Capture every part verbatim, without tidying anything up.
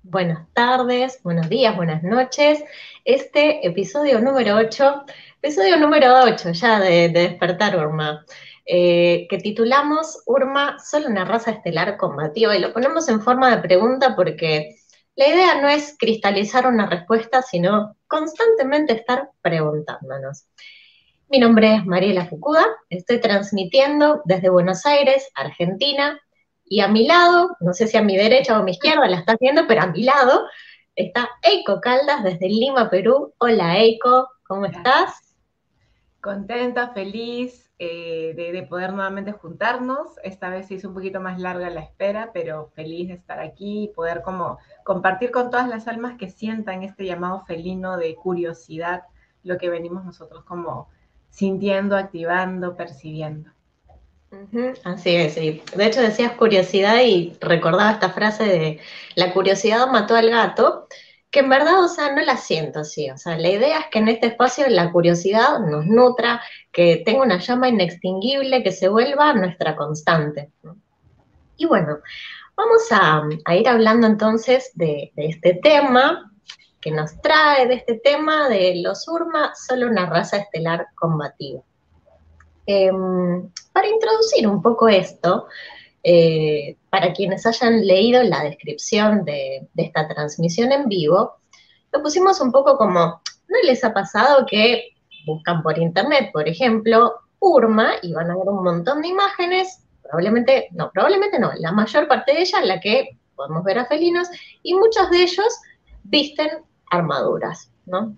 Buenas tardes, buenos días, buenas noches. Este episodio número ocho, episodio número ocho ya de, de Despertar Urma, eh, que titulamos Urma, solo una raza estelar combativa, y lo ponemos en forma de pregunta porque la idea no es cristalizar una respuesta, sino constantemente estar preguntándonos. Mi nombre es Mariela Fukuda, estoy transmitiendo desde Buenos Aires, Argentina, y a mi lado, no sé si a mi derecha o a mi izquierda la estás viendo, pero a mi lado está Eiko Caldas desde Lima, Perú. Hola Eiko, ¿cómo Gracias. estás? Contenta, feliz eh, de, de poder nuevamente juntarnos. Esta vez se hizo un poquito más larga la espera, pero feliz de estar aquí y poder como compartir con todas las almas que sientan este llamado felino de curiosidad, lo que venimos nosotros como sintiendo, activando, percibiendo. Ujú, así es, sí. De hecho decías curiosidad y recordaba esta frase de la curiosidad mató al gato, que en verdad, o sea, no la siento así. O sea, la idea es que en este espacio la curiosidad nos nutra, que tenga una llama inextinguible, que se vuelva nuestra constante, ¿no? Y bueno, vamos a, a ir hablando entonces de, de este tema que nos trae, de este tema de los Urma, solo una raza estelar combativa. Eh, para introducir un poco esto, eh, para quienes hayan leído la descripción de, de esta transmisión en vivo, lo pusimos un poco como, ¿no les ha pasado que buscan por internet, por ejemplo, Urma, y van a ver un montón de imágenes, probablemente, no, probablemente no, la mayor parte de ellas, en la que podemos ver a felinos, y muchos de ellos visten armaduras, ¿no?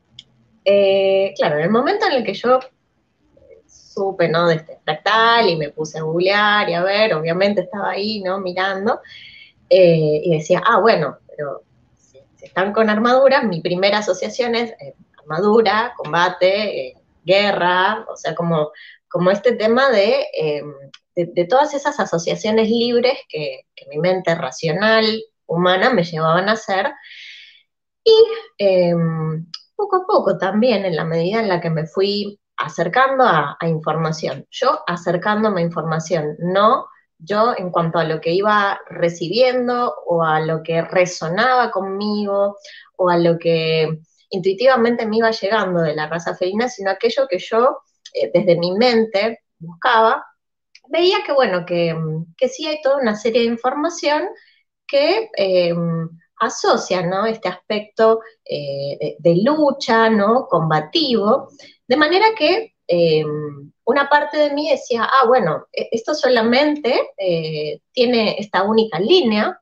Eh, claro, en el momento en el que yo supe, ¿no? De este fractal y me puse a googlear y a ver, obviamente estaba ahí, ¿no? Mirando, eh, y decía, ah, bueno, pero si, si están con armaduras, mi primera asociación es eh, armadura, combate, eh, guerra, o sea, como, como este tema de, eh, de, de, todas esas asociaciones libres que, que mi mente racional, humana, me llevaban a hacer. Y eh, poco a poco también, en la medida en la que me fui acercando a, a información, yo acercándome a información, no yo en cuanto a lo que iba recibiendo o a lo que resonaba conmigo o a lo que intuitivamente me iba llegando de la raza felina, sino aquello que yo eh, desde mi mente buscaba, veía que bueno, que, que sí hay toda una serie de información que eh, asocia, ¿no? Este aspecto eh, de, de, lucha, ¿no? Combativo, de manera que eh, una parte de mí decía, ah, bueno, e, esto solamente eh, tiene esta única línea,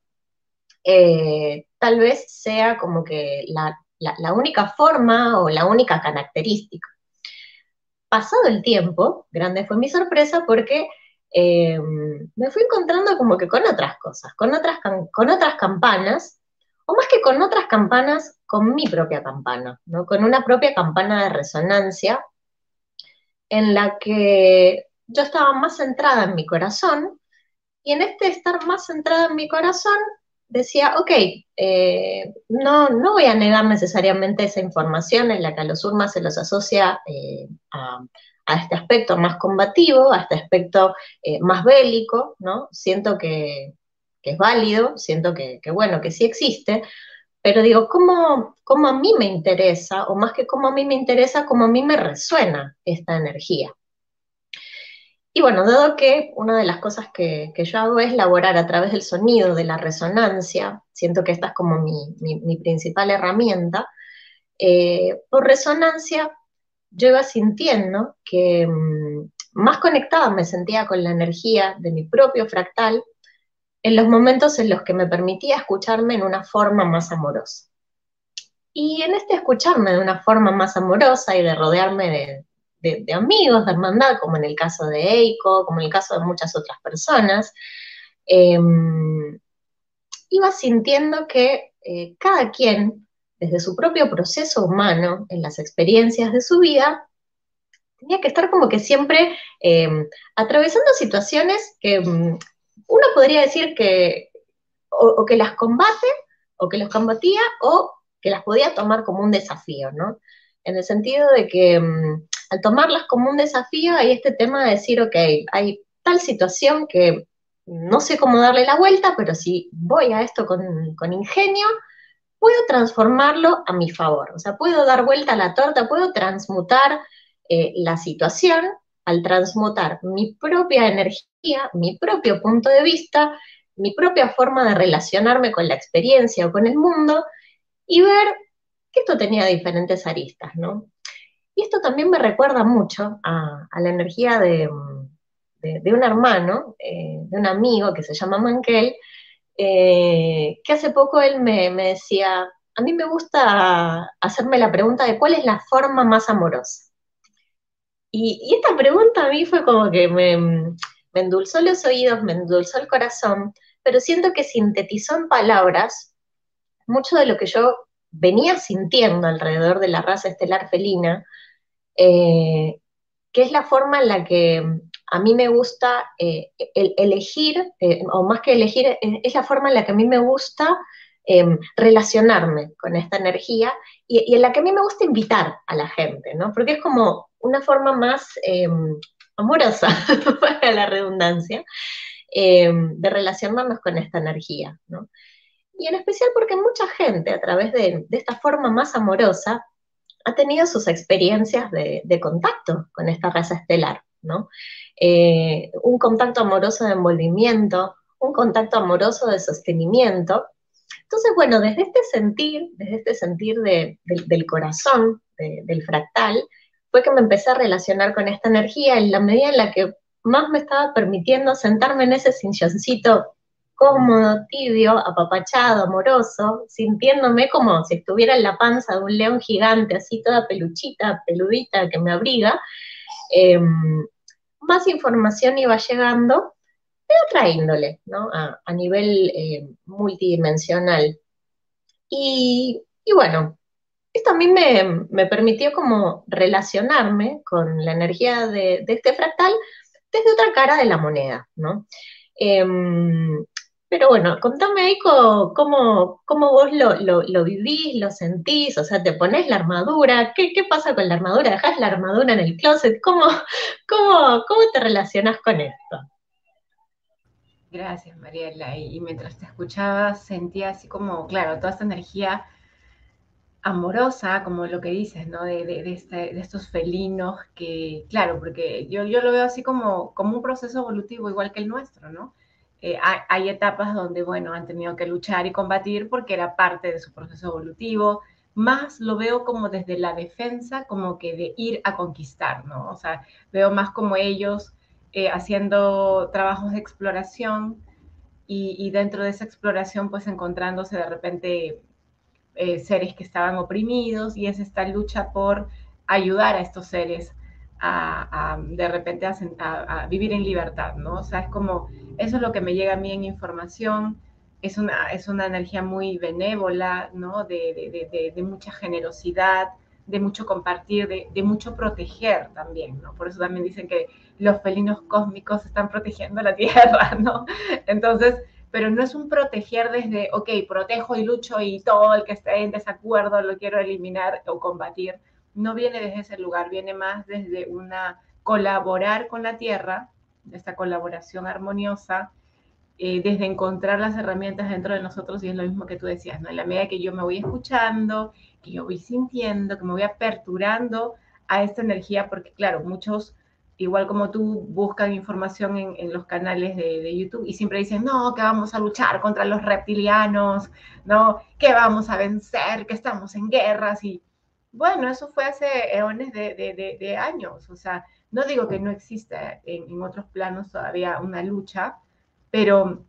eh, tal vez sea como que la, la, la única forma o la única característica. Pasado el tiempo, grande fue mi sorpresa porque eh, me fui encontrando como que con otras cosas, con otras, con otras campanas, o más que con otras campanas, con mi propia campana, ¿no? Con una propia campana de resonancia en la que yo estaba más centrada en mi corazón, y en este estar más centrada en mi corazón, decía, ok, eh, no, no voy a negar necesariamente esa información en la que a los Urmas se los asocia eh, a, a, este aspecto más combativo, a este aspecto eh, más bélico, ¿no? Siento que, que es válido, siento que, que, bueno, que sí existe, pero digo, ¿cómo, ¿cómo a mí me interesa, o más que cómo a mí me interesa, cómo a mí me resuena esta energía? Y bueno, dado que una de las cosas que, que, yo hago es laborar a través del sonido, de la resonancia, siento que esta es como mi, mi, mi principal herramienta, eh, por resonancia yo iba sintiendo que mmm, más conectada me sentía con la energía de mi propio fractal en los momentos en los que me permitía escucharme en una forma más amorosa. Y en este escucharme de una forma más amorosa y de rodearme de, de, de amigos, de hermandad, como en el caso de Eiko, como en el caso de muchas otras personas, eh, iba sintiendo que eh, cada quien, desde su propio proceso humano, en las experiencias de su vida, tenía que estar como que siempre eh, atravesando situaciones que um, uno podría decir que o, o que las combate, o que los combatía, o que las podía tomar como un desafío, ¿no? En el sentido de que um, al tomarlas como un desafío hay este tema de decir, ok, hay tal situación que no sé cómo darle la vuelta, pero si voy a esto con, con ingenio, puedo transformarlo a mi favor. O sea, puedo dar vuelta a la torta, puedo transmutar eh, la situación al transmutar mi propia energía, mi propio punto de vista, mi propia forma de relacionarme con la experiencia o con el mundo y ver que esto tenía diferentes aristas, ¿no? Y esto también me recuerda mucho a, a la energía de, de, de un hermano, eh, de un amigo que se llama Mankel, eh, que hace poco él me, me decía, a mí me gusta hacerme la pregunta de cuál es la forma más amorosa. Y, y esta pregunta a mí fue como que me, me endulzó los oídos, me endulzó el corazón, pero siento que sintetizó en palabras mucho de lo que yo venía sintiendo alrededor de la raza estelar felina, eh, que es la forma en la que a mí me gusta eh, el, elegir, eh, o más que elegir, eh, es la forma en la que a mí me gusta eh, relacionarme con esta energía y, y, en la que a mí me gusta invitar a la gente, ¿no? Porque es como una forma más eh, amorosa, para la redundancia, eh, de relacionarnos con esta energía, ¿no? Y en especial porque mucha gente, a través de, de esta forma más amorosa, ha tenido sus experiencias de, de contacto con esta raza estelar, ¿no? Eh, un contacto amoroso de envolvimiento, un contacto amoroso de sostenimiento. Entonces, bueno, desde este sentir, desde este sentir de, de, del corazón, de, del fractal, fue que me empecé a relacionar con esta energía en la medida en la que más me estaba permitiendo sentarme en ese silloncito cómodo, tibio, apapachado, amoroso, sintiéndome como si estuviera en la panza de un león gigante, así toda peluchita, peludita, que me abriga. Eh, Más información iba llegando de otra índole, ¿no? A, a nivel eh, multidimensional. Y, y, bueno, esto a mí me, me, permitió como relacionarme con la energía de, de este fractal desde otra cara de la moneda, ¿no? Eh, pero bueno, contame ahí cómo, cómo, cómo vos lo, lo, lo, vivís, lo sentís, o sea, te pones la armadura, ¿qué, qué pasa con la armadura? ¿Dejás la armadura en el closet? ¿Cómo, cómo, cómo te relacionás con esto? Gracias, Mariela. Y, y mientras te escuchaba, sentía así como, claro, toda esta energía amorosa, como lo que dices, ¿no? De, de, de, este, de estos felinos que, claro, porque yo, yo lo veo así como, como un proceso evolutivo igual que el nuestro, ¿no? Eh, hay, hay etapas donde, bueno, han tenido que luchar y combatir porque era parte de su proceso evolutivo, más lo veo como desde la defensa, como que de ir a conquistar, ¿no? O sea, veo más como ellos eh, haciendo trabajos de exploración y, y dentro de esa exploración, pues encontrándose de repente eh, seres que estaban oprimidos y es esta lucha por ayudar a estos seres a, a de repente a, a, a, vivir en libertad, ¿no? O sea, es como, eso es lo que me llega a mí en información, es una, es una energía muy benévola, ¿no? De, de, de, de mucha generosidad, de mucho compartir, de, de, mucho proteger también, ¿no? Por eso también dicen que los felinos cósmicos están protegiendo la Tierra, ¿no? Entonces, pero no es un proteger desde, ok, protejo y lucho y todo el que esté en desacuerdo lo quiero eliminar o combatir. No viene desde ese lugar, viene más desde una colaborar con la tierra, esta colaboración armoniosa, eh, desde encontrar las herramientas dentro de nosotros y es lo mismo que tú decías, ¿no? En la medida que yo me voy escuchando, que yo voy sintiendo, que me voy aperturando a esta energía, porque claro, muchos igual como tú, buscan información en, en los canales de, de, YouTube y siempre dicen, no, que vamos a luchar contra los reptilianos, no, que vamos a vencer, que estamos en guerras y bueno, eso fue hace eones de, de, de, de años, o sea, no digo que no exista en, en otros planos todavía una lucha, pero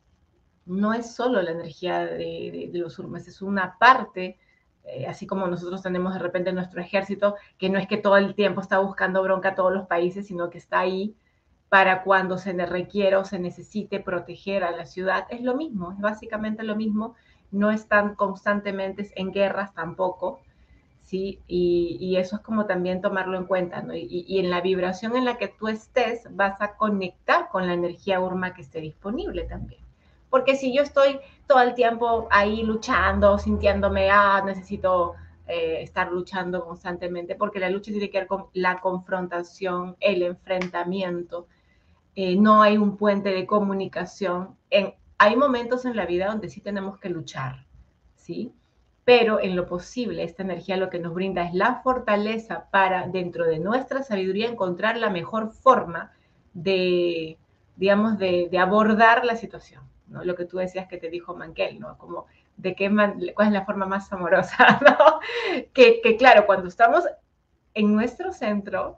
no es solo la energía de, de, de los urmes, es una parte eh, así como nosotros tenemos de repente nuestro ejército, que no es que todo el tiempo está buscando bronca a todos los países, sino que está ahí para cuando se le requiera o se necesite proteger a la ciudad. Es lo mismo, es básicamente lo mismo. No están constantemente en guerras tampoco, ¿sí? Y, y eso es como también tomarlo en cuenta, ¿no? Y, y en la vibración en la que tú estés, vas a conectar con la energía urma que esté disponible también. Porque si yo estoy todo el tiempo ahí luchando, sintiéndome, ah, necesito eh, estar luchando constantemente, porque la lucha tiene que ver con la confrontación, el enfrentamiento. eh, no hay un puente de comunicación. En, hay momentos en la vida donde sí tenemos que luchar, ¿sí? Pero en lo posible, esta energía lo que nos brinda es la fortaleza para, dentro de nuestra sabiduría, encontrar la mejor forma de, digamos, de, de abordar la situación, ¿no? Lo que tú decías que te dijo Mankel, ¿no? Como de qué man, cuál es la forma más amorosa, ¿no? Que, que claro, cuando estamos en nuestro centro,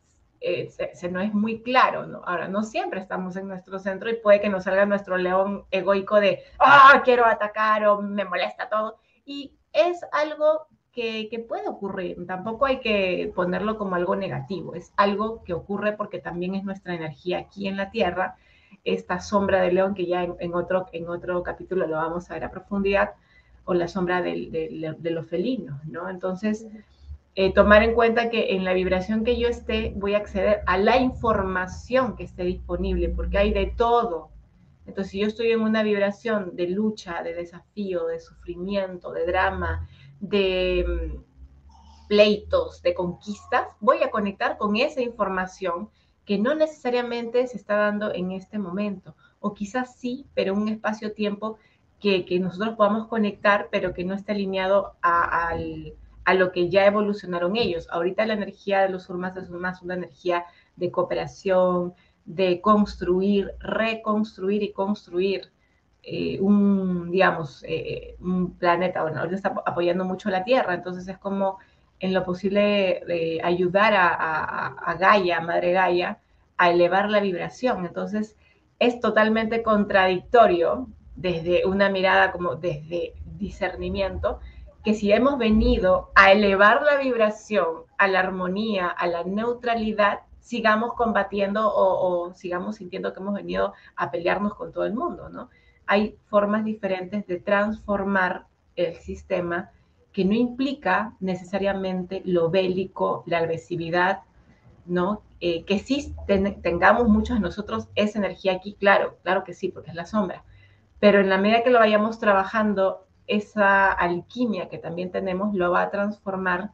eh, se, se, no es muy claro, ¿no? Ahora, no siempre estamos en nuestro centro y puede que nos salga nuestro león egoico de, ah, oh, quiero atacar o me molesta todo. Y es algo que, que, puede ocurrir, tampoco hay que ponerlo como algo negativo, es algo que ocurre porque también es nuestra energía aquí en la Tierra, esta sombra del león que ya en, en, otro, en otro capítulo lo vamos a ver a profundidad, o la sombra de, de, de los felinos, ¿no? Entonces, eh, tomar en cuenta que en la vibración que yo esté voy a acceder a la información que esté disponible, porque hay de todo. Entonces, si yo estoy en una vibración de lucha, de desafío, de sufrimiento, de drama, de um, pleitos, de conquistas, voy a conectar con esa información que no necesariamente se está dando en este momento, o quizás sí, pero un espacio-tiempo que, que nosotros podamos conectar, pero que no esté alineado a, al, a lo que ya evolucionaron ellos. Ahorita la energía de los Urmas es más una energía de cooperación, de construir, reconstruir y construir eh, un, digamos, eh, un planeta. Bueno, ahorita está apoyando mucho la Tierra, entonces es como en lo posible eh, ayudar a, a, a Gaia, a Madre Gaia, a elevar la vibración. Entonces es totalmente contradictorio desde una mirada como desde discernimiento, que si hemos venido a elevar la vibración, a la armonía, a la neutralidad, sigamos combatiendo o, o sigamos sintiendo que hemos venido a pelearnos con todo el mundo, ¿no? Hay formas diferentes de transformar el sistema que no implica necesariamente lo bélico, la agresividad, ¿no? Eh, que sí ten, tengamos muchos de nosotros esa energía aquí, claro, claro que sí, porque es la sombra, pero en la medida que lo vayamos trabajando, esa alquimia que también tenemos lo va a transformar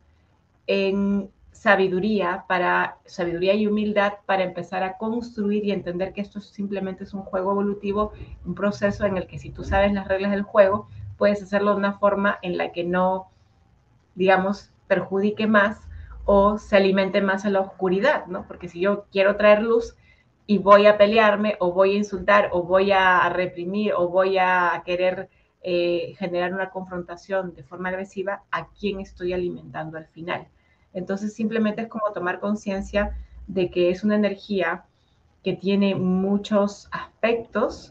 en sabiduría, para sabiduría y humildad para empezar a construir y entender que esto simplemente es un juego evolutivo, un proceso en el que si tú sabes las reglas del juego, puedes hacerlo de una forma en la que no, digamos, perjudique más o se alimente más a la oscuridad, ¿no? Porque si yo quiero traer luz y voy a pelearme o voy a insultar o voy a reprimir o voy a querer eh, generar una confrontación de forma agresiva, ¿a quién estoy alimentando al final? Entonces simplemente es como tomar conciencia de que es una energía que tiene muchos aspectos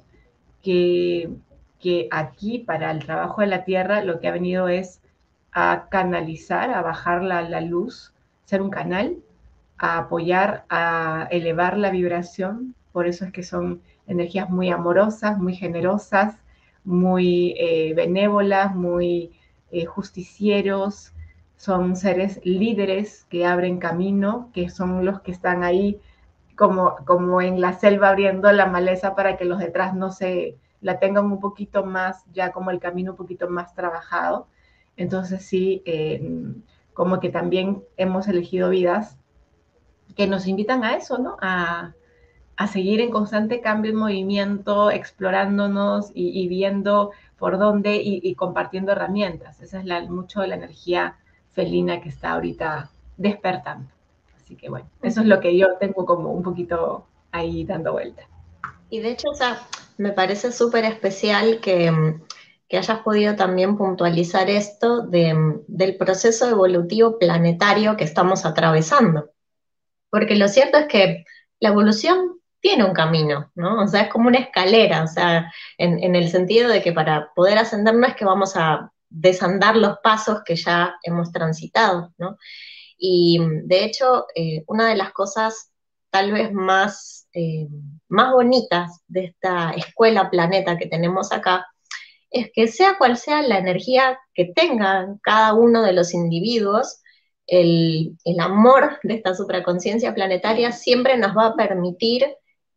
que, que aquí para el trabajo de la tierra lo que ha venido es a canalizar, a bajar la, la luz, ser un canal, a apoyar, a elevar la vibración. Por eso es que son energías muy amorosas, muy generosas, muy eh, benévolas, muy eh, justicieros. Son seres líderes que abren camino, que son los que están ahí como, como en la selva abriendo la maleza para que los detrás no se la tengan un poquito más, ya como el camino un poquito más trabajado. Entonces sí, eh, como que también hemos elegido vidas que nos invitan a eso, ¿no? A, a seguir en constante cambio y movimiento, explorándonos y, y viendo por dónde y, y, compartiendo herramientas. Esa es la, mucho de la energía felina que está ahorita despertando. Así que bueno, eso es lo que yo tengo como un poquito ahí dando vuelta. Y de hecho, o sea, me parece súper especial que, que, hayas podido también puntualizar esto de, del proceso evolutivo planetario que estamos atravesando. Porque lo cierto es que la evolución tiene un camino, ¿no? O sea, es como una escalera, o sea, en, en el sentido de que para poder ascender no es que vamos a desandar los pasos que ya hemos transitado, ¿no? Y de hecho, eh, una de las cosas tal vez más, eh, más bonitas de esta escuela planeta que tenemos acá es que sea cual sea la energía que tengan cada uno de los individuos, el, el amor de esta supraconciencia planetaria siempre nos va a permitir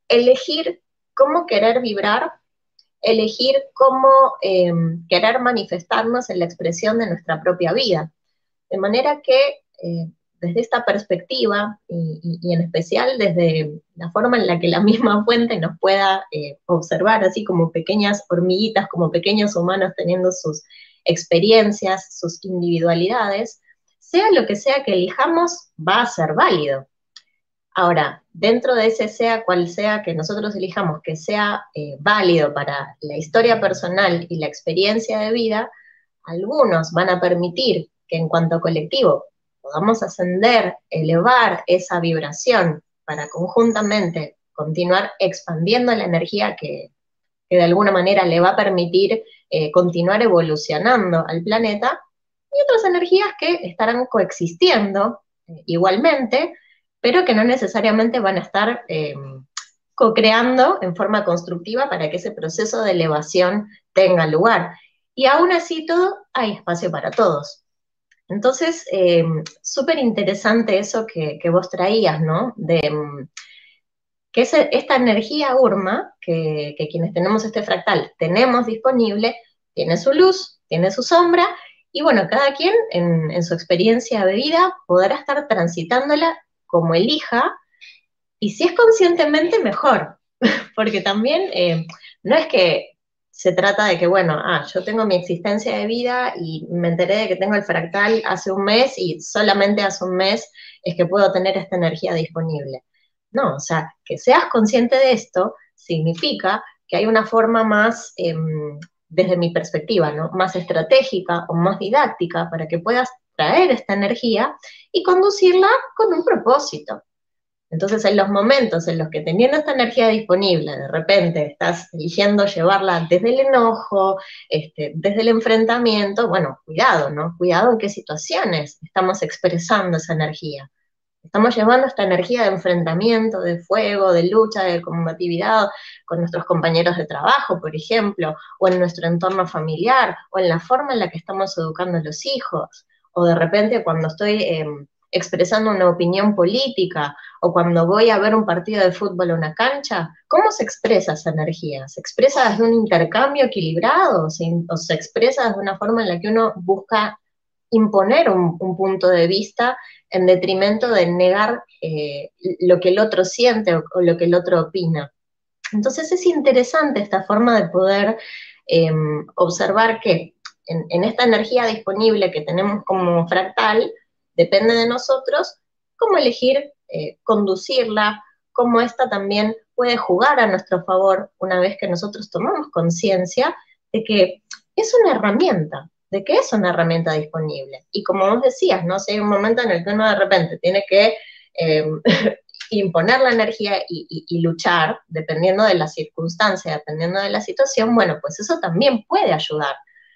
elegir cómo querer vibrar, elegir cómo eh, querer manifestarnos en la expresión de nuestra propia vida. De manera que eh, desde esta perspectiva y, y, y en especial desde la forma en la que la misma fuente nos pueda eh, observar, así como pequeñas hormiguitas, como pequeños humanos teniendo sus experiencias, sus individualidades, sea lo que sea que elijamos, va a ser válido. Ahora, dentro de ese sea cual sea que nosotros elijamos que sea eh, válido para la historia personal y la experiencia de vida, algunos van a permitir que en cuanto colectivo podamos ascender, elevar esa vibración para conjuntamente continuar expandiendo la energía que, que de alguna manera le va a permitir eh, continuar evolucionando al planeta, y otras energías que estarán coexistiendo eh, igualmente, pero que no necesariamente van a estar eh, co-creando en forma constructiva para que ese proceso de elevación tenga lugar. Y aún así todo, hay espacio para todos. Entonces, eh, súper interesante eso que, que, vos traías, ¿no? De que es esta energía Urma, que, que quienes tenemos este fractal tenemos disponible, tiene su luz, tiene su sombra, y bueno, cada quien en, en su experiencia de vida podrá estar transitándola como elija, y si es conscientemente, mejor, porque también eh, no es que se trata de que, bueno, ah, yo tengo mi existencia de vida y me enteré de que tengo el fractal hace un mes y solamente hace un mes es que puedo tener esta energía disponible. No, o sea, que seas consciente de esto significa que hay una forma más, eh, desde mi perspectiva, ¿no? Más estratégica o más didáctica para que puedas traer esta energía y conducirla con un propósito. Entonces, en los momentos en los que teniendo esta energía disponible, de repente estás eligiendo llevarla desde el enojo, este, desde el enfrentamiento, bueno, cuidado, ¿no? Cuidado en qué situaciones estamos expresando esa energía. Estamos llevando esta energía de enfrentamiento, de fuego, de lucha, de combatividad con nuestros compañeros de trabajo, por ejemplo, o en nuestro entorno familiar, o en la forma en la que estamos educando a los hijos, o de repente cuando estoy eh, expresando una opinión política, o cuando voy a ver un partido de fútbol o una cancha. ¿Cómo se expresa esa energía? ¿Se expresa desde un intercambio equilibrado? ¿O se, o se expresa desde una forma en la que uno busca imponer un, un punto de vista en detrimento de negar eh, lo que el otro siente o, o, lo que el otro opina? Entonces es interesante esta forma de poder eh, observar que en, en esta energía disponible que tenemos como fractal, depende de nosotros cómo elegir eh, conducirla, cómo esta también puede jugar a nuestro favor una vez que nosotros tomamos conciencia de que es una herramienta, de que es una herramienta disponible. Y como vos decías, ¿no? Si hay un momento en el que uno de repente tiene que eh, imponer la energía y, y, y luchar, dependiendo de la circunstancia, dependiendo de la situación, bueno, pues eso también puede ayudar.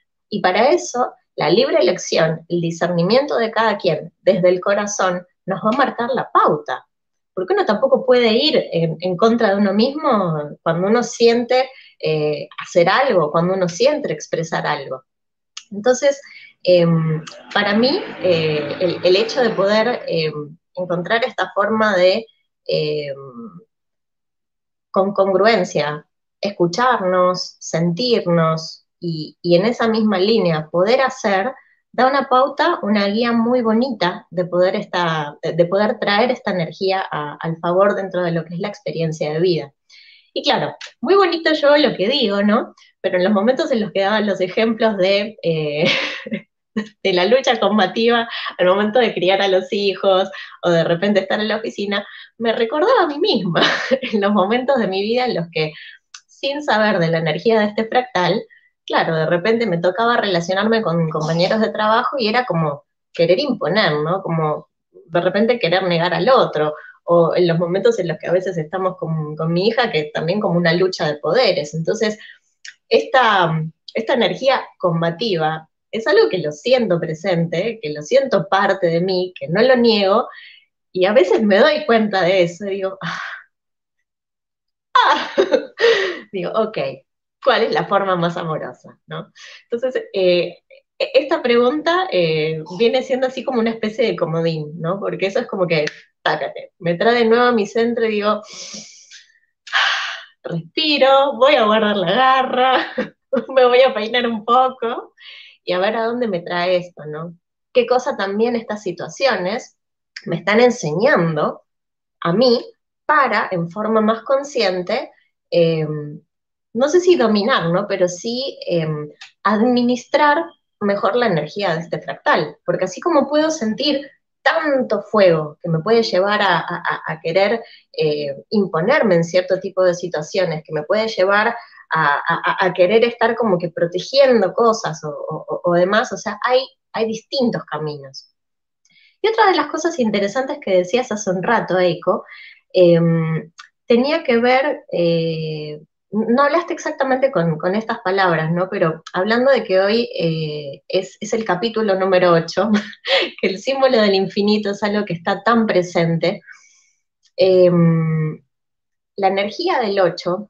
Y para eso, la libre elección, el discernimiento de cada quien desde el corazón, nos va a marcar la pauta. Porque uno tampoco puede ir en, en contra de uno mismo cuando uno siente eh, hacer algo, cuando uno siente expresar algo. Entonces, eh, para mí, eh, el, el, hecho de poder eh, encontrar esta forma de, eh, con congruencia, escucharnos, sentirnos, y, y en esa misma línea poder hacer, da una pauta, una guía muy bonita de poder, esta, de poder traer esta energía a, al favor dentro de lo que es la experiencia de vida. Y claro, muy bonito yo lo que digo, ¿no? Pero en los momentos en los que daban los ejemplos de, eh, de la lucha combativa al momento de criar a los hijos o de repente estar en la oficina, me recordaba a mí misma en los momentos de mi vida en los que, sin saber de la energía de este fractal, claro, de repente me tocaba relacionarme con compañeros de trabajo y era como querer imponer, ¿no? Como de repente querer negar al otro, o en los momentos en los que a veces estamos con, con mi hija, que también como una lucha de poderes. Entonces, esta, esta energía combativa es algo que lo siento presente, que lo siento parte de mí, que no lo niego, y a veces me doy cuenta de eso, y digo, ah, ah, digo, ok, ¿cuál es la forma más amorosa? ¿No? Entonces, eh, esta pregunta eh, viene siendo así como una especie de comodín, ¿no? Porque eso es como que, tácate, me trae de nuevo a mi centro y digo, respiro, voy a guardar la garra, me voy a peinar un poco y a ver a dónde me trae esto, ¿no? Qué cosa también estas situaciones me están enseñando a mí para, en forma más consciente, eh, no sé si dominar, ¿no? Pero sí eh, administrar mejor la energía de este fractal, porque así como puedo sentir tanto fuego que me puede llevar a, a, a querer eh, imponerme en cierto tipo de situaciones, que me puede llevar a, a, a querer estar como que protegiendo cosas o, o, o demás, o sea, hay, hay distintos caminos. Y otra de las cosas interesantes que decías hace un rato, Eiko, eh, tenía que ver, eh, no hablaste exactamente con, con, estas palabras, ¿no? Pero hablando de que hoy eh, es, es, el capítulo número ocho, que el símbolo del infinito es algo que está tan presente, eh, la energía del ocho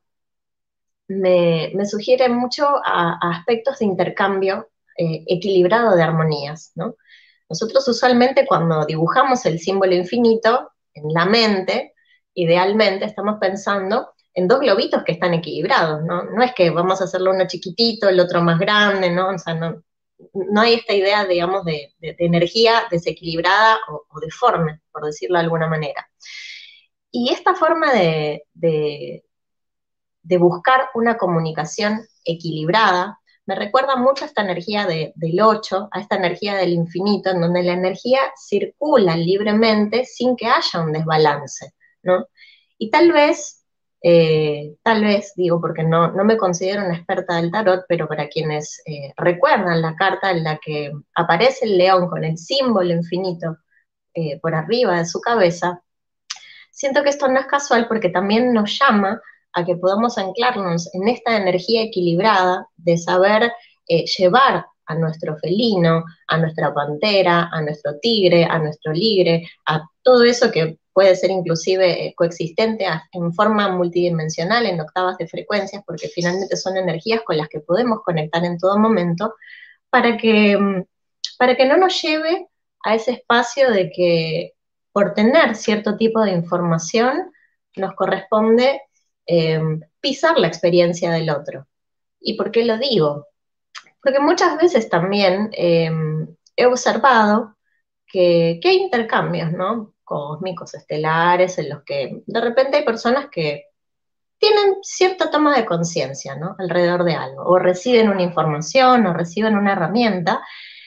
me, me sugiere mucho a, a, aspectos de intercambio eh, equilibrado de armonías, ¿no? Nosotros usualmente cuando dibujamos el símbolo infinito en la mente, idealmente estamos pensando en dos globitos que están equilibrados, ¿no? No es que vamos a hacerlo uno chiquitito, el otro más grande, ¿no? O sea, no, no hay esta idea, digamos, de, de, de energía desequilibrada o, o, deforme, por decirlo de alguna manera. Y esta forma de, de, de buscar una comunicación equilibrada me recuerda mucho a esta energía de, del ocho, a esta energía del infinito, en donde la energía circula libremente sin que haya un desbalance, ¿no? Y tal vez, eh, tal vez, digo, porque no, no me considero una experta del tarot, pero para quienes eh, recuerdan la carta en la que aparece el león con el símbolo infinito eh, por arriba de su cabeza, siento que esto no es casual porque también nos llama a que podamos anclarnos en esta energía equilibrada de saber eh, llevar a nuestro felino, a nuestra pantera, a nuestro tigre, a nuestro ligre, a todo eso que puede ser inclusive eh, coexistente a, en forma multidimensional, en octavas de frecuencias, porque finalmente son energías con las que podemos conectar en todo momento, para que, para que no nos lleve a ese espacio de que por tener cierto tipo de información nos corresponde eh, pisar la experiencia del otro. ¿Y por qué lo digo? Porque muchas veces también eh, he observado que, que, hay intercambios, ¿no? Cósmicos, estelares, en los que de repente hay personas que tienen cierta toma de conciencia, ¿no? Alrededor de algo, o reciben una información, o reciben una herramienta,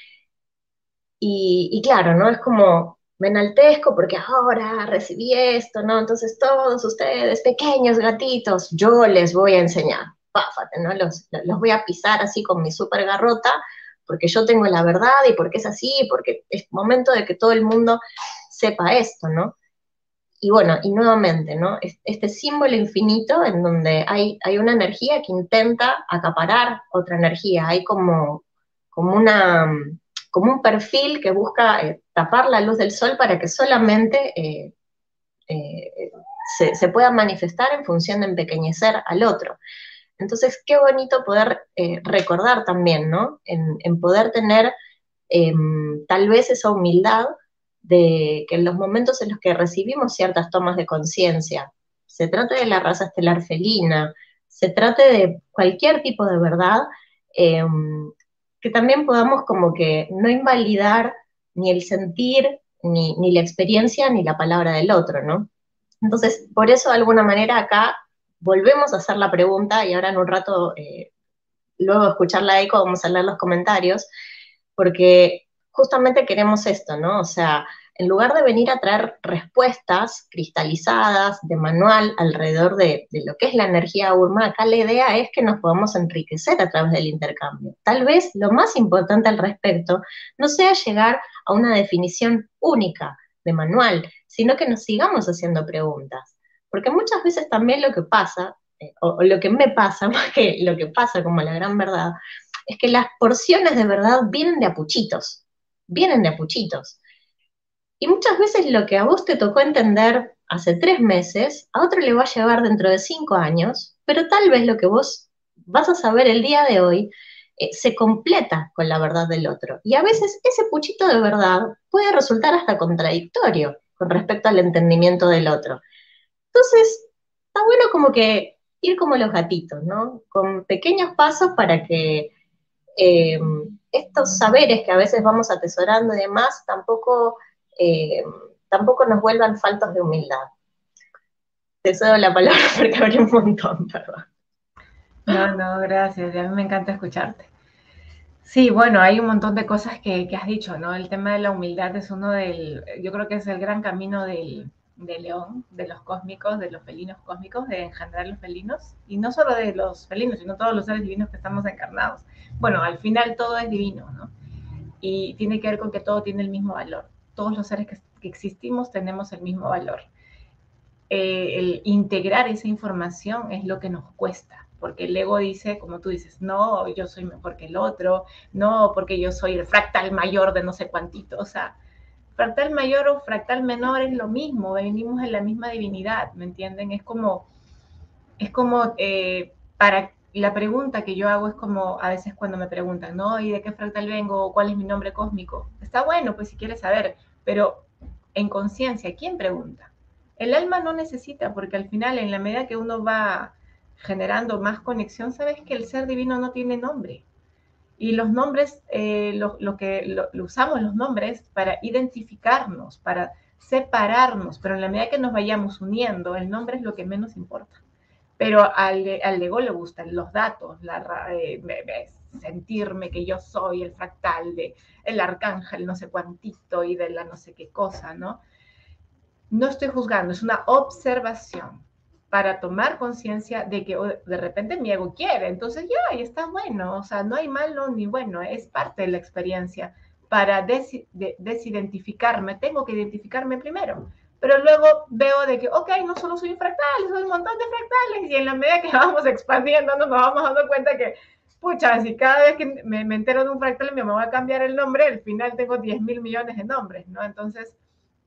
y, y claro, ¿no? Es como, me enaltezco porque ahora recibí esto, ¿no? Entonces todos ustedes, pequeños gatitos, yo les voy a enseñar, páfate, ¿no? Los, los voy a pisar así con mi super garrota, porque yo tengo la verdad y porque es así, porque es momento de que todo el mundo sepa esto, ¿no? Y bueno, y nuevamente, ¿no? Este símbolo infinito en donde hay, hay una energía que intenta acaparar otra energía, hay como, como, una, como un perfil que busca eh, tapar la luz del sol para que solamente eh, eh, se, se, pueda manifestar en función de empequeñecer al otro. Entonces, qué bonito poder eh, recordar también, ¿no? En, en poder tener eh, tal vez esa humildad de que en los momentos en los que recibimos ciertas tomas de conciencia, se trate de la raza estelar felina, se trate de cualquier tipo de verdad, eh, que también podamos como que no invalidar ni el sentir, ni, ni la experiencia, ni la palabra del otro, ¿no? Entonces, por eso de alguna manera acá volvemos a hacer la pregunta y ahora en un rato, eh, luego de escuchar la eco, vamos a leer los comentarios, porque justamente queremos esto, ¿no? O sea, en lugar de venir a traer respuestas cristalizadas de manual alrededor de, de lo que es la energía Urma, acá la idea es que nos podamos enriquecer a través del intercambio. Tal vez lo más importante al respecto no sea llegar a una definición única de manual, sino que nos sigamos haciendo preguntas. Porque muchas veces también lo que pasa, eh, o, o lo que me pasa, más que lo que pasa como la gran verdad, es que las porciones de verdad vienen de apuchitos, vienen de apuchitos. Y muchas veces lo que a vos te tocó entender hace tres meses, a otro le va a llevar dentro de cinco años, pero tal vez lo que vos vas a saber el día de hoy eh, se completa con la verdad del otro. Y a veces ese puchito de verdad puede resultar hasta contradictorio con respecto al entendimiento del otro. Entonces, está bueno como que ir como los gatitos, ¿no? Con pequeños pasos para que eh, estos saberes que a veces vamos atesorando y demás tampoco, eh, tampoco nos vuelvan faltos de humildad. Te cedo la palabra porque habré un montón, perdón. No, no, gracias. A mí me encanta escucharte. Sí, bueno, hay un montón de cosas que, que has dicho, ¿no? El tema de la humildad es uno del, yo creo que es el gran camino del, del león, de los cósmicos, de los felinos cósmicos, de engendrar los felinos, y no solo de los felinos, sino todos los seres divinos que estamos encarnados. Bueno, al final todo es divino, ¿no? Y tiene que ver con que todo tiene el mismo valor. Todos los seres que, que existimos tenemos el mismo valor. Eh, el integrar esa información es lo que nos cuesta, porque el ego dice, como tú dices, no, yo soy mejor que el otro, no, porque yo soy el fractal mayor de no sé cuántito, o sea, fractal mayor o fractal menor es lo mismo, venimos en la misma divinidad, ¿me entienden? Es como, es como, eh, para, la pregunta que yo hago es como, a veces cuando me preguntan, ¿no? ¿Y de qué fractal vengo? ¿Cuál es mi nombre cósmico? Está bueno, pues si quieres saber, pero en conciencia, ¿quién pregunta? El alma no necesita, porque al final, en la medida que uno va generando más conexión, sabes que el ser divino no tiene nombre. Y los nombres, eh, lo, lo, que lo, lo usamos los nombres para identificarnos, para separarnos, pero en la medida que nos vayamos uniendo, el nombre es lo que menos importa. Pero al, al ego le gustan los datos, la, eh, me, me, sentirme que yo soy el fractal de el arcángel no sé cuantito y de la no sé qué cosa, ¿no? No estoy juzgando, es una observación para tomar conciencia de que de repente mi ego quiere, entonces ya, y está bueno, o sea, no hay malo ni bueno, es parte de la experiencia. Para des, de, desidentificarme, tengo que identificarme primero, pero luego veo de que, ok, no solo soy un fractal, soy un montón de fractales, y en la medida que vamos expandiendo nos vamos dando cuenta que, pucha, si cada vez que me, me entero de un fractal me voy a cambiar el nombre, al final tengo diez mil millones de nombres, ¿no? Entonces,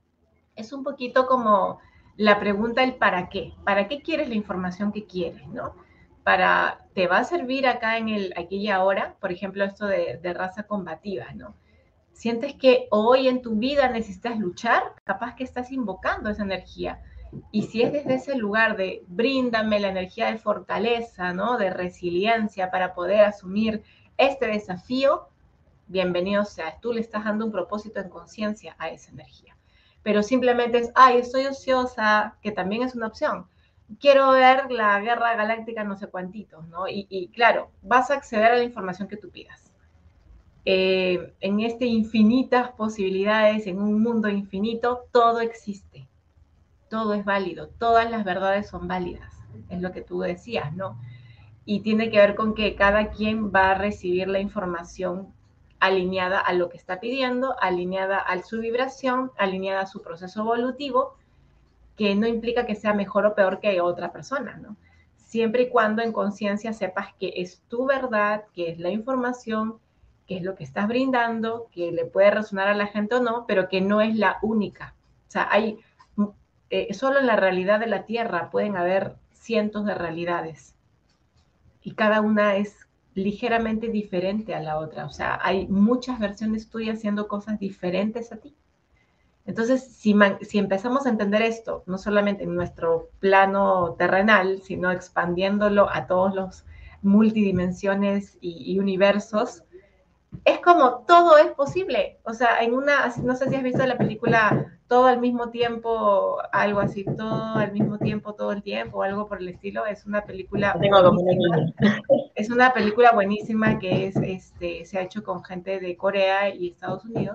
es un poquito como la pregunta el para qué. ¿Para qué quieres la información que quieres, no? Para, ¿te va a servir acá en el aquí y ahora? Por ejemplo, esto de, de raza combativa, ¿no? ¿Sientes que hoy en tu vida necesitas luchar? Capaz que estás invocando esa energía. Y si es desde ese lugar de bríndame la energía de fortaleza, ¿no? De resiliencia para poder asumir este desafío, bienvenido sea. Tú le estás dando un propósito en conciencia a esa energía. Pero simplemente es, ay, estoy ociosa, que también es una opción. Quiero ver la guerra galáctica no sé cuántitos, ¿no? Y, y claro, vas a acceder a la información que tú pidas. Eh, en este infinitas posibilidades, en un mundo infinito, todo existe, todo es válido, todas las verdades son válidas, es lo que tú decías, ¿no? Y tiene que ver con que cada quien va a recibir la información alineada a lo que está pidiendo, alineada a su vibración, alineada a su proceso evolutivo, que no implica que sea mejor o peor que otra persona, ¿no? Siempre y cuando en conciencia sepas que es tu verdad, que es la información, que es lo que estás brindando, que le puede resonar a la gente o no, pero que no es la única. O sea, hay, eh, solo en la realidad de la Tierra pueden haber cientos de realidades y cada una es ligeramente diferente a la otra. O sea, hay muchas versiones tuyas haciendo cosas diferentes a ti. Entonces, si, man, si empezamos a entender esto, no solamente en nuestro plano terrenal, sino expandiéndolo a todos los multidimensiones y, y universos, es como todo es posible. O sea, en una, no sé si has visto la película Todo al mismo tiempo, algo así, todo al mismo tiempo, todo el tiempo, o algo por el estilo. Es una película Tengo como una buenísima. niña. Es una película buenísima que es, este, se ha hecho con gente de Corea y Estados Unidos.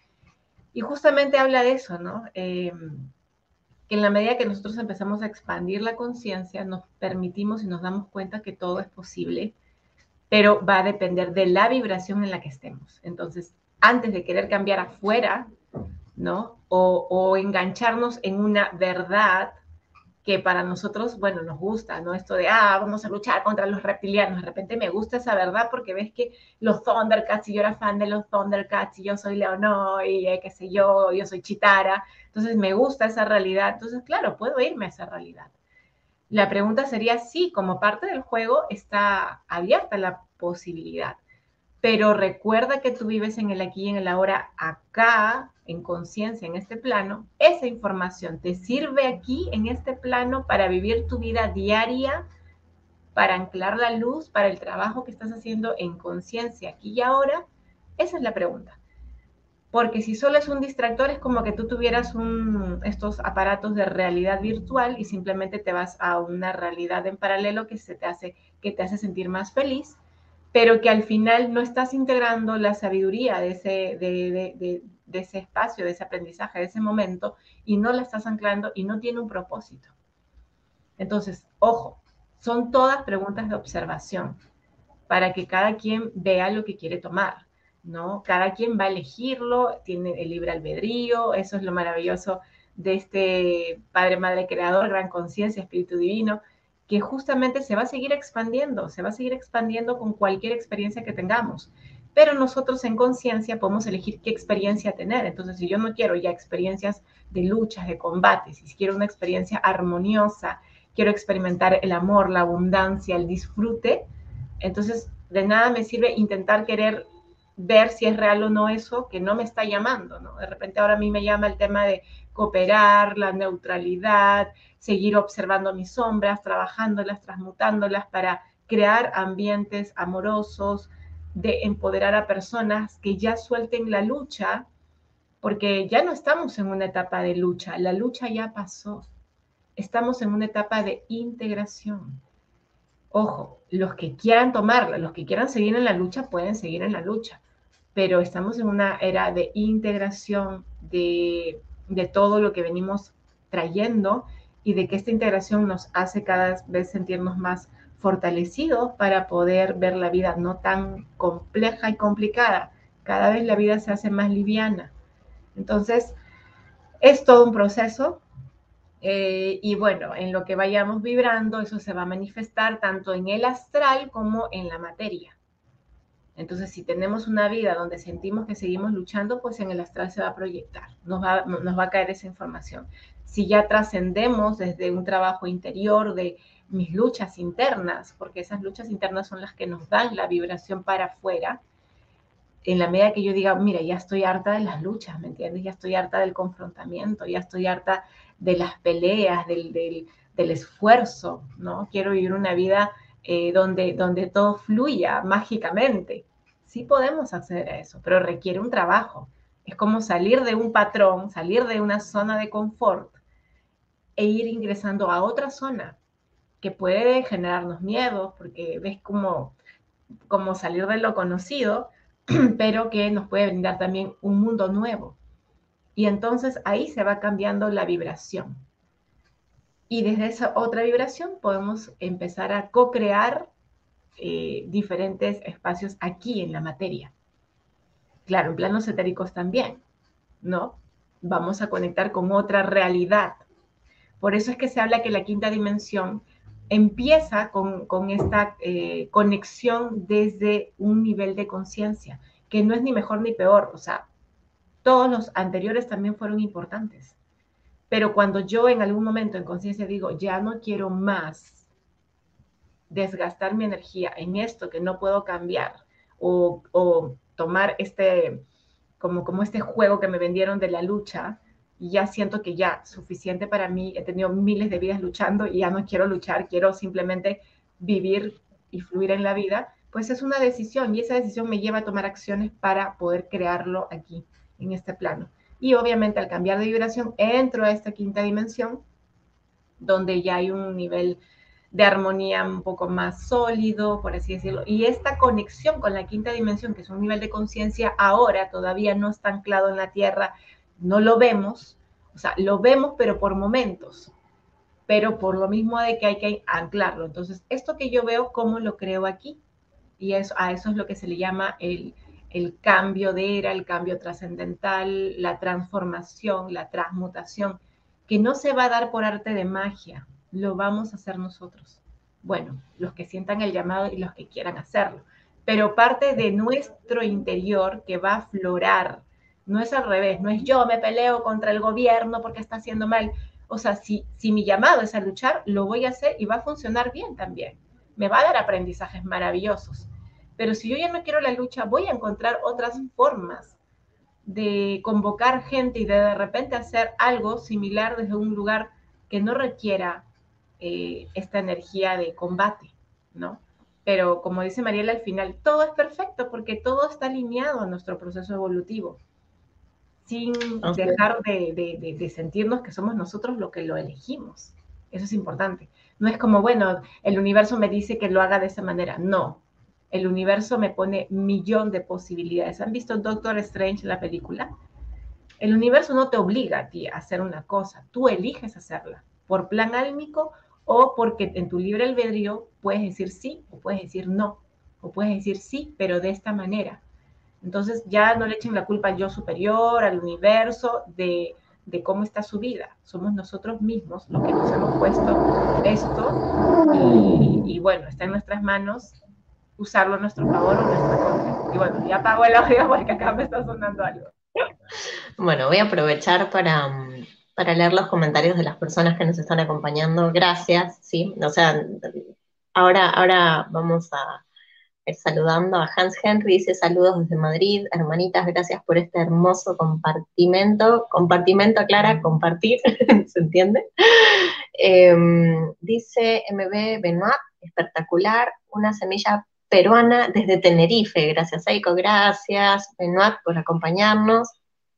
Y justamente habla de eso, ¿no? Eh, que en la medida que nosotros empezamos a expandir la conciencia, nos permitimos y nos damos cuenta que todo es posible, pero va a depender de la vibración en la que estemos. Entonces, antes de querer cambiar afuera, ¿no? O, o engancharnos en una verdad que para nosotros, bueno, nos gusta, ¿no? Esto de, ah, vamos a luchar contra los reptilianos. De repente me gusta esa verdad porque ves que los Thundercats, y yo era fan de los Thundercats, y yo soy Leonor, y eh, qué sé yo, yo soy Chitara. Entonces me gusta esa realidad. Entonces, claro, puedo irme a esa realidad. La pregunta sería, sí, como parte del juego está abierta la posibilidad, pero recuerda que tú vives en el aquí y en el ahora, acá, en conciencia, en este plano. Esa información te sirve aquí, en este plano, para vivir tu vida diaria, para anclar la luz, para el trabajo que estás haciendo en conciencia aquí y ahora. Esa es la pregunta. Porque si solo es un distractor, es como que tú tuvieras un, estos aparatos de realidad virtual y simplemente te vas a una realidad en paralelo que, se te hace, que te hace sentir más feliz, pero que al final no estás integrando la sabiduría de ese, de, de, de, de ese espacio, de ese aprendizaje, de ese momento, y no la estás anclando y no tiene un propósito. Entonces, ojo, son todas preguntas de observación para que cada quien vea lo que quiere tomar, ¿no? Cada quien va a elegirlo, tiene el libre albedrío, eso es lo maravilloso de este Padre, Madre, Creador, Gran Conciencia, Espíritu Divino, que justamente se va a seguir expandiendo, se va a seguir expandiendo con cualquier experiencia que tengamos. Pero nosotros en conciencia podemos elegir qué experiencia tener. Entonces, si yo no quiero ya experiencias de luchas, de combates, si quiero una experiencia armoniosa, quiero experimentar el amor, la abundancia, el disfrute, entonces, de nada me sirve intentar querer ver si es real o no eso que no me está llamando, ¿no? De repente ahora a mí me llama el tema de cooperar, la neutralidad, seguir observando mis sombras, trabajándolas, transmutándolas para crear ambientes amorosos, de empoderar a personas que ya suelten la lucha, porque ya no estamos en una etapa de lucha, la lucha ya pasó, estamos en una etapa de integración. Ojo, los que quieran tomarla, los que quieran seguir en la lucha, pueden seguir en la lucha, pero estamos en una era de integración de, de todo lo que venimos trayendo y de que esta integración nos hace cada vez sentirnos más fortalecidos para poder ver la vida no tan compleja y complicada. Cada vez la vida se hace más liviana. Entonces, es todo un proceso, eh, y bueno, en lo que vayamos vibrando, eso se va a manifestar tanto en el astral como en la materia. Entonces, si tenemos una vida donde sentimos que seguimos luchando, pues en el astral se va a proyectar, nos va, nos va a caer esa información. Si ya trascendemos desde un trabajo interior de mis luchas internas, porque esas luchas internas son las que nos dan la vibración para afuera, en la medida que yo diga, mira, ya estoy harta de las luchas, ¿me entiendes? Ya estoy harta del confrontamiento, ya estoy harta de las peleas, del, del, del esfuerzo, ¿no? Quiero vivir una vida eh, donde, donde todo fluya mágicamente. Sí podemos acceder a eso, pero requiere un trabajo. Es como salir de un patrón, salir de una zona de confort e ir ingresando a otra zona que puede generarnos miedos, porque ves como, como salir de lo conocido, pero que nos puede brindar también un mundo nuevo. Y entonces ahí se va cambiando la vibración. Y desde esa otra vibración podemos empezar a co-crear eh, diferentes espacios aquí en la materia. Claro, en planos etéricos también, ¿no? Vamos a conectar con otra realidad. Por eso es que se habla que la quinta dimensión empieza con, con esta eh, conexión desde un nivel de conciencia, que no es ni mejor ni peor, o sea, todos los anteriores también fueron importantes. Pero cuando yo en algún momento en conciencia digo, ya no quiero más desgastar mi energía en esto que no puedo cambiar, o, o tomar este, como, como este juego que me vendieron de la lucha, y ya siento que ya suficiente para mí, he tenido miles de vidas luchando y ya no quiero luchar, quiero simplemente vivir y fluir en la vida, pues es una decisión y esa decisión me lleva a tomar acciones para poder crearlo aquí, en este plano. Y obviamente al cambiar de vibración entro a esta quinta dimensión, donde ya hay un nivel de armonía un poco más sólido, por así decirlo. Y esta conexión con la quinta dimensión, que es un nivel de conciencia, ahora todavía no está anclado en la Tierra, no lo vemos, o sea, lo vemos pero por momentos, pero por lo mismo de que hay que anclarlo. Entonces, esto que yo veo, ¿cómo lo creo aquí? Y eso, a eso es lo que se le llama el, el cambio de era, el cambio trascendental, la transformación, la transmutación, que no se va a dar por arte de magia, lo vamos a hacer nosotros. Bueno, los que sientan el llamado y los que quieran hacerlo, pero parte de nuestro interior que va a aflorar, no es al revés, no es yo me peleo contra el gobierno porque está haciendo mal. O sea, si, si mi llamado es a luchar, lo voy a hacer y va a funcionar bien también. Me va a dar aprendizajes maravillosos. Pero si yo ya no quiero la lucha, voy a encontrar otras formas de convocar gente y de de repente hacer algo similar desde un lugar que no requiera eh, esta energía de combate, ¿no? Pero como dice Mariela al final, todo es perfecto porque todo está alineado a nuestro proceso evolutivo. sin Okay. dejar de, de, de, de sentirnos que somos nosotros lo que lo elegimos. Eso es importante. No es como, bueno, el universo me dice que lo haga de esa manera. No, el universo me pone millón de posibilidades. ¿Han visto Doctor Strange, la película? El universo no te obliga a ti a hacer una cosa, tú eliges hacerla, por plan álmico o porque en tu libre albedrío puedes decir sí o puedes decir no, o puedes decir sí, pero de esta manera. Entonces ya no le echen la culpa al yo superior, al universo, de, de cómo está su vida. Somos nosotros mismos los que nos hemos puesto esto y, y bueno, está en nuestras manos usarlo a nuestro favor o a nuestra contra. Y bueno, ya apago el audio porque acá me está sonando algo. Bueno, voy a aprovechar para, mm, para leer los comentarios de las personas que nos están acompañando. Gracias, sí. O sea, ahora, ahora vamos a ir saludando a Hans Henry, dice saludos desde Madrid, hermanitas, gracias por este hermoso compartimento. Compartimento, Clara, compartir, ¿se entiende? Eh, dice M B Benoit, espectacular, una semilla peruana desde Tenerife. Gracias, Eiko, gracias, Benoit, por acompañarnos.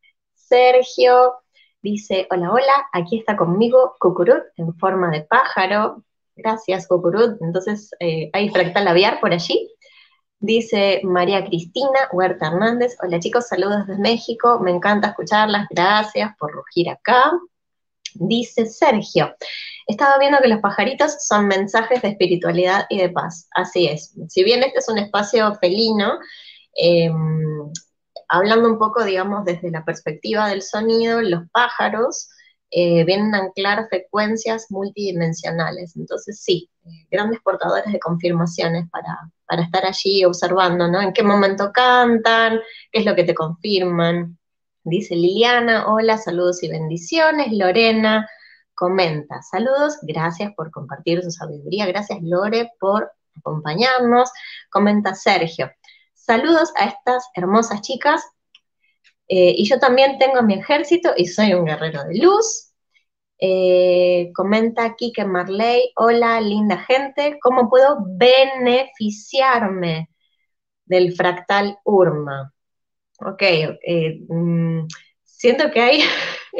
Sergio dice, hola, hola, aquí está conmigo Cucurut en forma de pájaro. Gracias, Cucurut. Entonces, eh, ¿hay fractal aviar por allí? Dice María Cristina Huerta Hernández, hola chicos, saludos desde México, me encanta escucharlas, gracias por rugir acá. Dice Sergio, estaba viendo que los pajaritos son mensajes de espiritualidad y de paz. Así es, si bien este es un espacio felino, eh, hablando un poco, digamos, desde la perspectiva del sonido, los pájaros eh, vienen a anclar frecuencias multidimensionales. Entonces, sí, eh, grandes portadores de confirmaciones para, para estar allí observando, ¿no? En qué momento cantan, qué es lo que te confirman. Dice Liliana, hola, saludos y bendiciones. Lorena comenta, saludos, gracias por compartir su sabiduría. Gracias, Lore, por acompañarnos. Comenta Sergio, saludos a estas hermosas chicas, eh, y yo también tengo mi ejército y soy un guerrero de luz. Eh, comenta aquí que Marley, hola, linda gente, ¿cómo puedo beneficiarme del fractal Urma? Ok, eh, mm, siento que hay,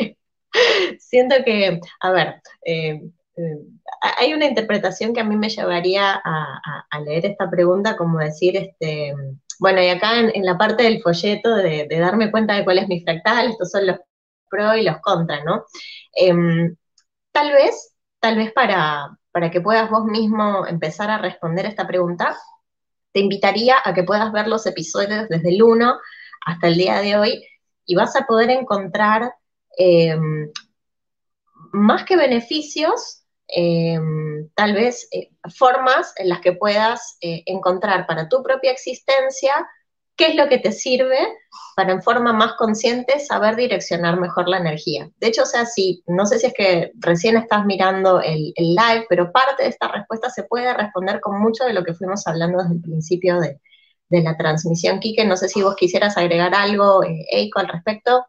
siento que, a ver, eh, eh, hay una interpretación que a mí me llevaría a, a, a leer esta pregunta como decir, este, bueno, y acá en, en la parte del folleto de, de, darme cuenta de cuál es mi fractal, estos son los pros y los contras, ¿no? Eh, tal vez, tal vez para, para que puedas vos mismo empezar a responder esta pregunta, te invitaría a que puedas ver los episodios desde el uno hasta el día de hoy y vas a poder encontrar eh, más que beneficios, eh, tal vez eh, formas en las que puedas eh, encontrar para tu propia existencia qué es lo que te sirve para en forma más consciente saber direccionar mejor la energía. De hecho, o sea, si, no sé si es que recién estás mirando el, el live, pero parte de esta respuesta se puede responder con mucho de lo que fuimos hablando desde el principio de, de la transmisión. Quique, no sé si vos quisieras agregar algo, eh, Eiko, al respecto.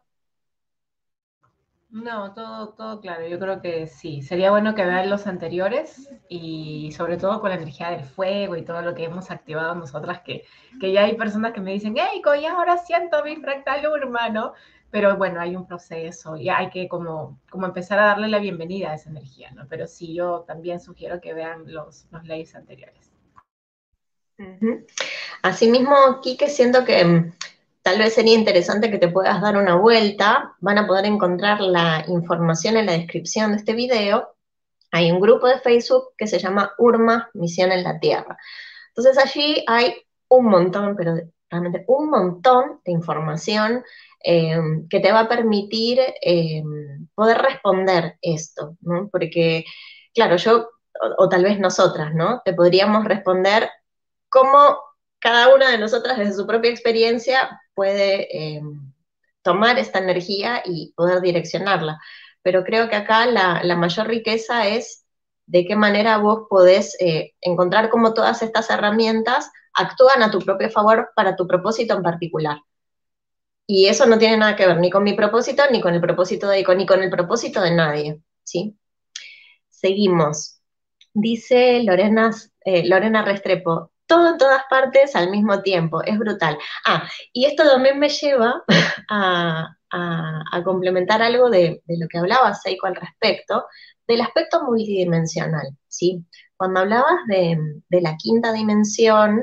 No, todo, todo claro. Yo creo que sí. Sería bueno que vean los anteriores y sobre todo con la energía del fuego y todo lo que hemos activado nosotras, que, que ya hay personas que me dicen, hey, y ahora siento mi fractal Urma, ¿no? Pero bueno, hay un proceso y hay que como, como empezar a darle la bienvenida a esa energía, ¿no? Pero sí, yo también sugiero que vean los, los lives anteriores. Uh-huh. Asimismo, Quique, siento que tal vez sería interesante que te puedas dar una vuelta. Van a poder encontrar la información en la descripción de este video. Hay un grupo de Facebook que se llama Urma, Misión en la Tierra. Entonces allí hay un montón, pero realmente un montón de información eh, que te va a permitir eh, poder responder esto, ¿no? Porque, claro, yo, o, o tal vez nosotras, ¿no? Te podríamos responder cómo cada una de nosotras desde su propia experiencia puede eh, tomar esta energía y poder direccionarla. Pero creo que acá la, la mayor riqueza es de qué manera vos podés eh, encontrar cómo todas estas herramientas actúan a tu propio favor para tu propósito en particular. Y eso no tiene nada que ver ni con mi propósito, ni con el propósito de Ico, ni con el propósito de nadie, ¿sí? Seguimos. Dice Lorena, eh, Lorena Restrepo, todo en todas partes al mismo tiempo, es brutal. Ah, y esto también me lleva a, a, a complementar algo de, de lo que hablaba Seiko al respecto, del aspecto multidimensional, ¿sí? Cuando hablabas de, de la quinta dimensión,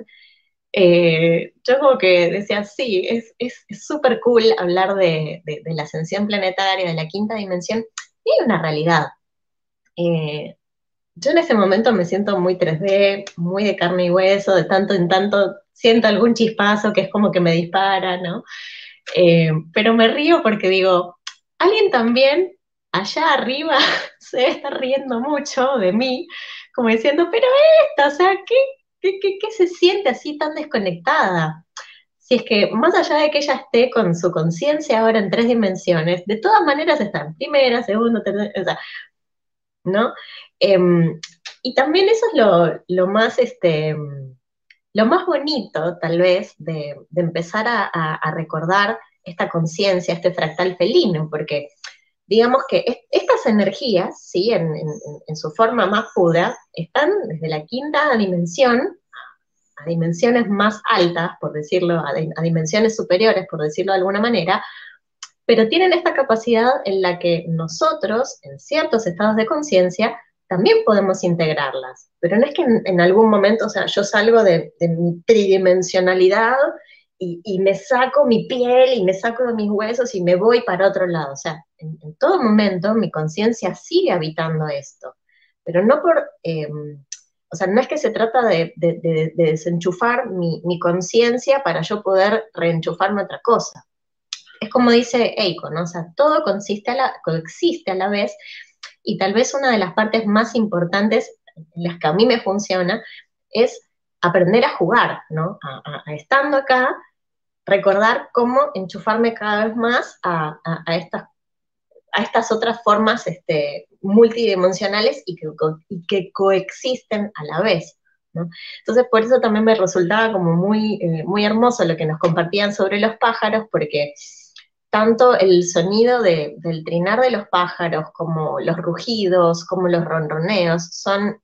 eh, yo como que decía, sí, es súper cool hablar de, de, de la ascensión planetaria, de la quinta dimensión, y hay una realidad. Eh, yo en ese momento me siento muy tres D, muy de carne y hueso, de tanto en tanto siento algún chispazo que es como que me dispara, ¿no? Eh, pero me río porque digo, alguien también allá arriba se debe estar riendo mucho de mí, como diciendo, pero esta, o sea, ¿qué, qué, qué, qué se siente así tan desconectada? Si es que más allá de que ella esté con su conciencia ahora en tres dimensiones, de todas maneras está en primera, segunda, tercera, o sea, ¿no? Eh, y también eso es lo, lo más, este, lo más bonito, tal vez, de, de empezar a, a, a recordar esta conciencia, este fractal felino, porque digamos que es, estas energías, ¿sí? En, en, en, su forma más pura, están desde la quinta dimensión a dimensiones más altas, por decirlo, a, a dimensiones superiores, por decirlo de alguna manera, pero tienen esta capacidad en la que nosotros, en ciertos estados de conciencia, también podemos integrarlas. Pero no es que en, en algún momento, o sea, yo salgo de, de mi tridimensionalidad y, y, me saco mi piel y me saco de mis huesos y me voy para otro lado. O sea, en, en todo momento mi conciencia sigue habitando esto, pero no por... Eh, o sea, no es que se trata de, de, de, de desenchufar mi, mi conciencia para yo poder reenchufarme otra cosa. Es como dice Eiko, ¿no? O sea, todo consiste a la, coexiste a la vez, y tal vez una de las partes más importantes en las que a mí me funciona es aprender a jugar, ¿no? A, a, a estando acá, recordar cómo enchufarme cada vez más a, a, a estas, a estas otras formas este, multidimensionales y que, y que coexisten a la vez, ¿no? Entonces, por eso también me resultaba como muy, eh, muy hermoso lo que nos compartían sobre los pájaros, porque tanto el sonido de, del trinar de los pájaros, como los rugidos, como los ronroneos, son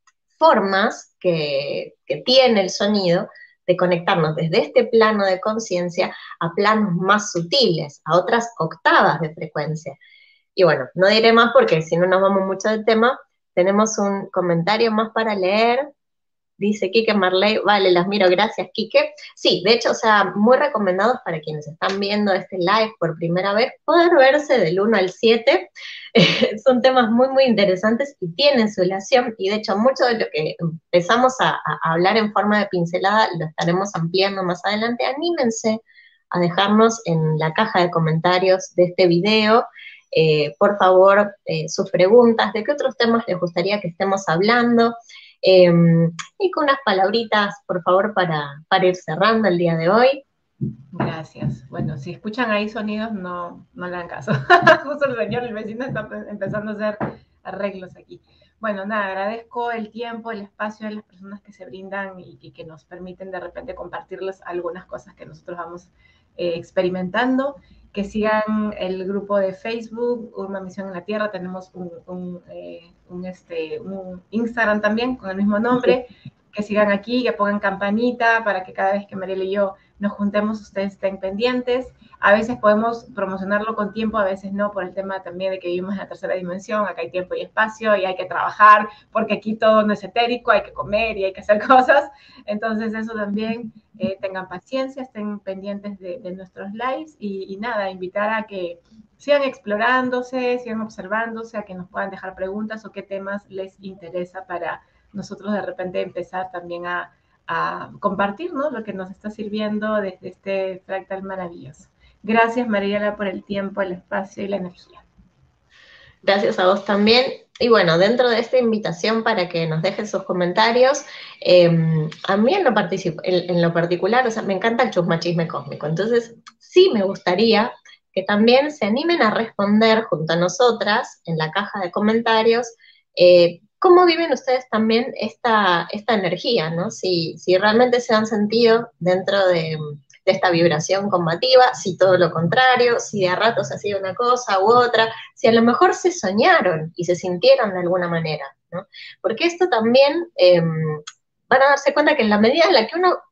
formas que, que tiene el sonido de conectarnos desde este plano de conciencia a planos más sutiles, a otras octavas de frecuencia. Y bueno, no diré más porque si no nos vamos mucho del tema. Tenemos un comentario más para leer. Dice Quique Marley, vale, las miro, gracias Quique. Sí, de hecho, o sea, muy recomendados para quienes están viendo este live por primera vez, poder verse del uno al siete. Eh, son temas muy, muy interesantes y tienen su relación, y de hecho mucho de lo que empezamos a, a hablar en forma de pincelada lo estaremos ampliando más adelante. Anímense a dejarnos en la caja de comentarios de este video, eh, por favor, eh, sus preguntas, de qué otros temas les gustaría que estemos hablando. Eh, y con unas palabritas, por favor, para, para ir cerrando el día de hoy. Gracias. Bueno, si escuchan ahí sonidos, no, no le hagan caso. Justo el señor, el vecino, está empezando a hacer arreglos aquí. Bueno, nada, agradezco el tiempo, el espacio de las personas que se brindan y, y que nos permiten de repente compartirles algunas cosas que nosotros vamos eh, experimentando. Que sigan el grupo de Facebook, Una Misión en la Tierra. Tenemos un, un, eh, un, este, un Instagram también con el mismo nombre. Que sigan aquí, que pongan campanita para que cada vez que Mariela y yo nos juntemos, ustedes estén pendientes. A veces podemos promocionarlo con tiempo, a veces no, por el tema también de que vivimos en la tercera dimensión. Acá hay tiempo y espacio y hay que trabajar, porque aquí todo no es etérico, hay que comer y hay que hacer cosas. Entonces eso también, eh, tengan paciencia, estén pendientes de, de nuestros lives y, y nada, invitar a que sigan explorándose, sigan observándose, a que nos puedan dejar preguntas o qué temas les interesa para nosotros de repente empezar también a, a compartir, ¿no?, lo que nos está sirviendo desde este fractal maravilloso. Gracias, Mariela, por el tiempo, el espacio y la energía. Gracias a vos también. Y bueno, dentro de esta invitación para que nos dejen sus comentarios, eh, a mí en lo, en, en lo particular, o sea, me encanta el chusmachisme cósmico, entonces sí me gustaría que también se animen a responder junto a nosotras en la caja de comentarios, eh, ¿cómo viven ustedes también esta, esta energía, ¿no? Si, si realmente se han sentido dentro de, de esta vibración combativa, si todo lo contrario, si de a ratos ha sido una cosa u otra, si a lo mejor se soñaron y se sintieron de alguna manera, ¿no? Porque esto también, eh, van a darse cuenta que en la medida en la que uno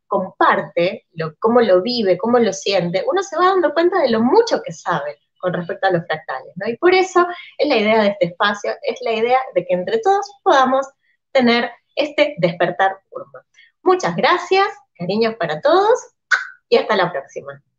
comparte, lo, cómo lo vive, cómo lo siente, uno se va dando cuenta de lo mucho que sabe con respecto a los fractales, ¿no? Y por eso es la idea de este espacio, es la idea de que entre todos podamos tener este despertar urno. Muchas gracias, cariños para todos y hasta la próxima.